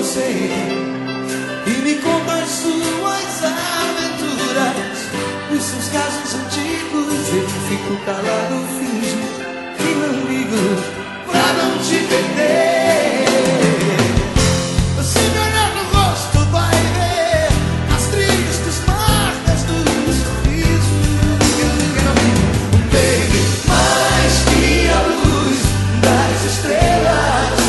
você e me conta as suas aventuras, os seus casos antigos. Eu fico calado, finjo que não ligo pra não te perder. Se me olhar no rosto vai ver as tristes marcas do sorriso. Baby, mais que a luz das estrelas,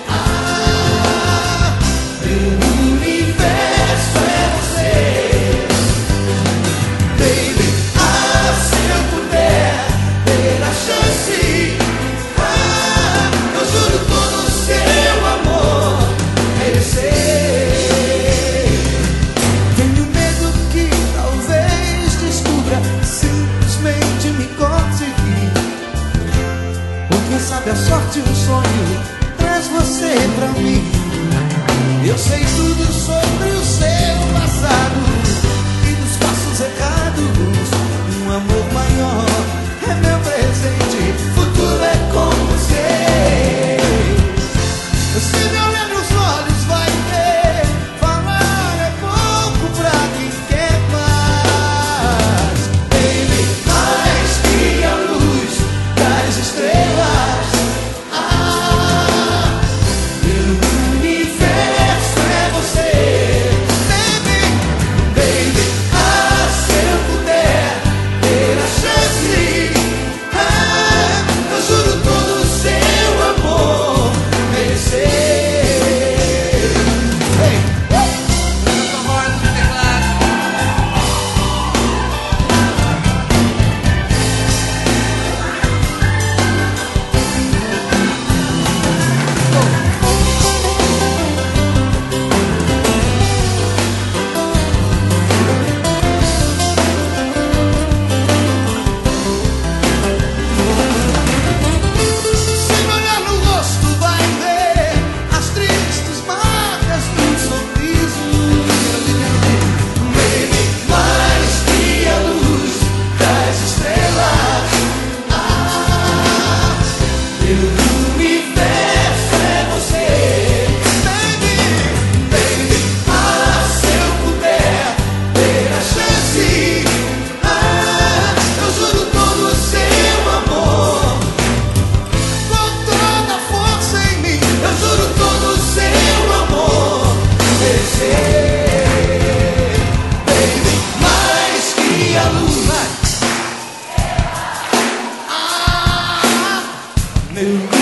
meu universo é você. Baby, se eu puder ter a chance, eu juro todo o seu amor merecer. Tenho medo que talvez descubra, simplesmente me conseguir. Ou quem sabe a sorte, um sonho traz você pra mim. Eu sei tudo sobre o seu passado e dos passos errados. Um amor maior é meu presente, futuro é com você. Se me olhar nos olhos vai ver, falar é pouco pra quem quer mais. Baby, mais que a luz das estrelas, meu universo é você. Baby, se eu puder ter a chance, eu juro todo o seu amor merecer. Se me olhar no rosto vai ver as tristes marcas do sorriso. Baby, mais que a luz das estrelas, meu universo é você. Baby, se eu puder ter a chance, eu juro todo o seu amor. Com toda a força em mim, eu juro todo o seu amor merecer. Baby, mais que a luz, meu